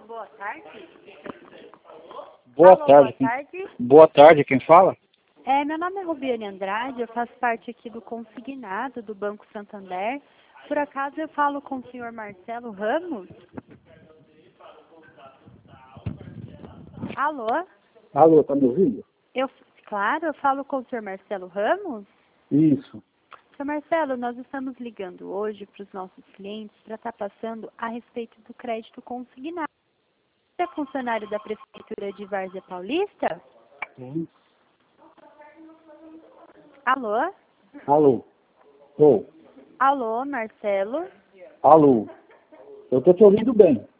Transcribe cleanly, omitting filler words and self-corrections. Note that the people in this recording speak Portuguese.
boa tarde. Boa Alô, tarde. boa tarde. Boa tarde, quem fala? Meu nome é Rubiane Andrade, eu faço parte aqui do consignado do Banco Santander. Por acaso eu falo com o senhor Marcelo Ramos? Alô? Alô, tá me ouvindo? Claro, eu falo com o senhor Marcelo Ramos? Isso. Senhor Marcelo, nós estamos ligando hoje para os nossos clientes para estar passando a respeito do crédito consignado. Você é funcionário da Prefeitura de Várzea Paulista? Sim. Alô? Alô. Ô. Alô, Marcelo? Alô. Eu tô te ouvindo bem.